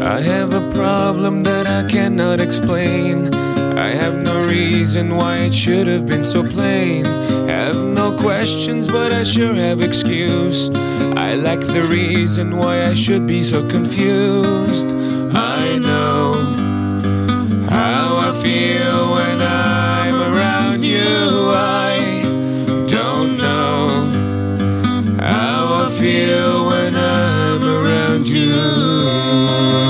I have a problem that I cannot explain. I have no reason why it should have been so plain. Have no questions, but I sure have excuse. I lack the reason why I should be so confused. I know how I feel when I'm around you. I don't know how I feel when I'm around you.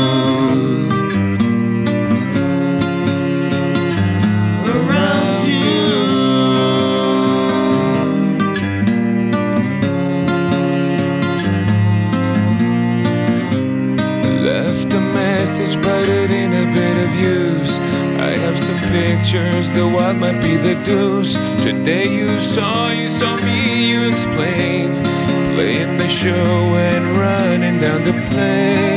Left a message, but it ain't a bit of use. I have some pictures, the wild might be the deuce. Today you saw me, you explained. Playing the show and running down the plane.